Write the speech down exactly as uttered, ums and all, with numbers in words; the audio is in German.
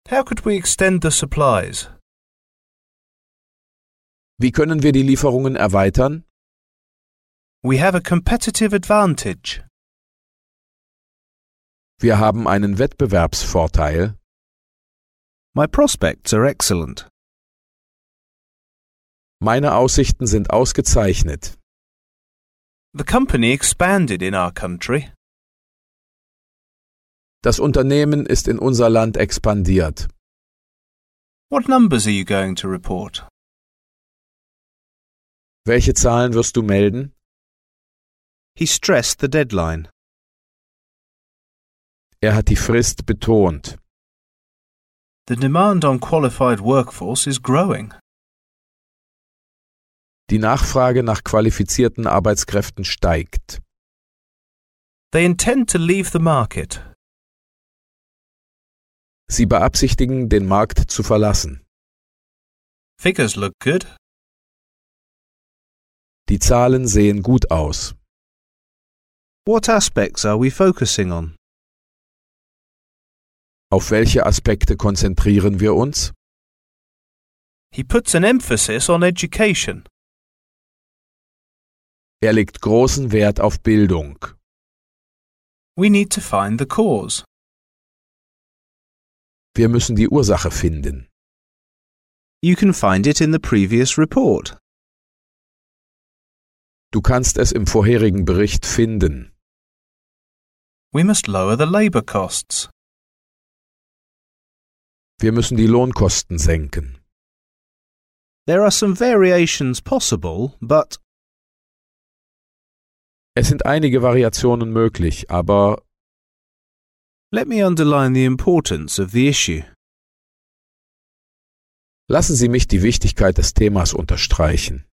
How could we extend the supplies? Wie können wir die Lieferungen erweitern? We have a competitive advantage. Wir haben einen Wettbewerbsvorteil. My prospects are excellent. Meine Aussichten sind ausgezeichnet. The company expanded in our country. Das Unternehmen ist in unser Land expandiert. What numbers are you going to report? Welche Zahlen wirst du melden? He stressed the deadline. Er hat die Frist betont. The demand on qualified workforce is growing. Die Nachfrage nach qualifizierten Arbeitskräften steigt. They intend to leave the market. Sie beabsichtigen, den Markt zu verlassen. Figures look good. Die Zahlen sehen gut aus. What aspects are we focusing on? Auf welche Aspekte konzentrieren wir uns? He puts an emphasis on education. Er legt großen Wert auf Bildung. We need to find the cause. Wir müssen die Ursache finden. You can find it in the previous report. Du kannst es im vorherigen Bericht finden. We must lower the labour costs. Wir müssen die Lohnkosten senken. There are some variations possible, but Es sind einige Variationen möglich, aber let me underline the importance of the issue. lassen Sie mich die Wichtigkeit des Themas unterstreichen.